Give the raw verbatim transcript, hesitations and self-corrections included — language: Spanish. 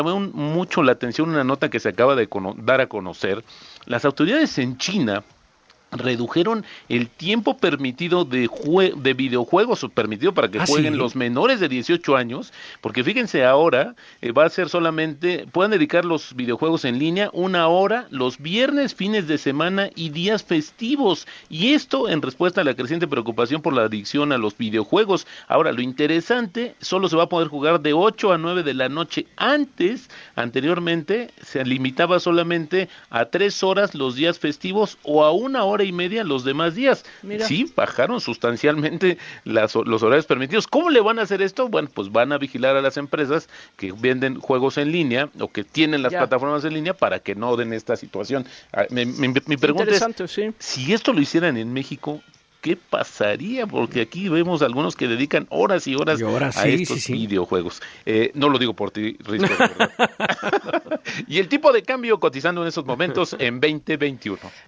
llamó mucho la atención una nota que se acaba de cono- dar a conocer. Las autoridades en China redujeron el tiempo permitido de jue- de videojuegos o permitido para que Ah, jueguen sí. los menores de dieciocho años, porque fíjense ahora eh, va a ser solamente, pueden dedicar los videojuegos en línea una hora los viernes, fines de semana y días festivos, y esto en respuesta a la creciente preocupación por la adicción a los videojuegos. Ahora, lo interesante, solo se va a poder jugar de ocho a nueve de la noche. Antes, anteriormente, se limitaba solamente a tres horas los días festivos o a una hora y media los demás días. Mira. Sí, bajaron sustancialmente las, los horarios permitidos. ¿Cómo le van a hacer esto? Bueno, pues van a vigilar a las empresas que venden juegos en línea o que tienen las Ya. plataformas en línea para que no den esta situación. Ah, Mi, mi- mi pregunta es, Interesante, sí. si esto lo hicieran en México, ¿qué pasaría? Porque aquí vemos algunos que dedican horas y Y horas ahora a sí, sí, estos sí. videojuegos. Eh, no lo digo por ti, Risco, de verdad. Y el tipo de cambio cotizando en esos momentos en veinte veintiuno.